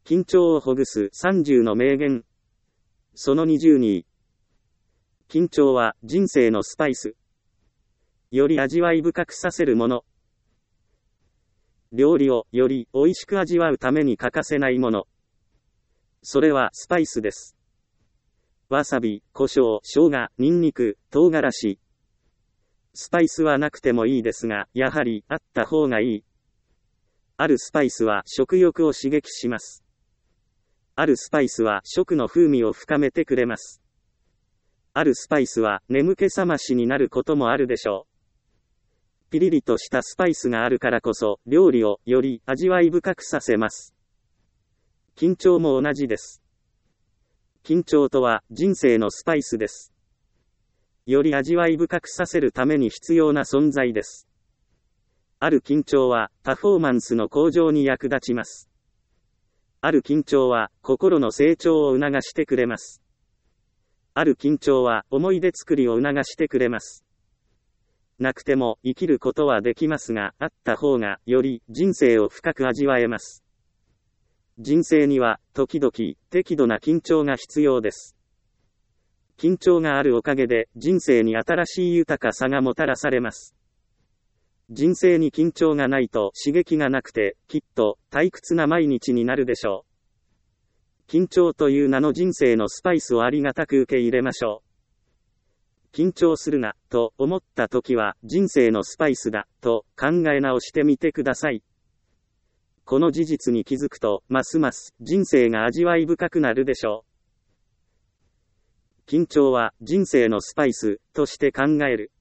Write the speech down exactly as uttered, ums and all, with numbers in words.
緊張をほぐすさんじゅうの名言。そのにじゅうに。緊張は人生のスパイス。より味わい深くさせるもの。料理をより美味しく味わうために欠かせないもの。それはスパイスです。わさび、胡椒、生姜、ニンニク、唐辛子。スパイスはなくてもいいですが、やはりあった方がいい。あるスパイスは食欲を刺激します。あるスパイスは食の風味を深めてくれます。あるスパイスは眠気覚ましになることもあるでしょう。ピリリとしたスパイスがあるからこそ、料理をより味わい深くさせます。緊張も同じです。緊張とは人生のスパイスです。より味わい深くさせるために必要な存在です。ある緊張はパフォーマンスの向上に役立ちます。ある緊張は心の成長を促してくれます。ある緊張は思い出作りを促してくれます。なくても生きることはできますが、あった方がより人生を深く味わえます。人生には時々適度な緊張が必要です。緊張があるおかげで人生に新しい豊かさがもたらされます。人生に緊張がないと刺激がなくて、きっと退屈な毎日になるでしょう。緊張という名の人生のスパイスをありがたく受け入れましょう。緊張するな、と思った時は人生のスパイスだ、と考え直してみてください。この事実に気づくと、ますます人生が味わい深くなるでしょう。緊張は人生のスパイスとして考える。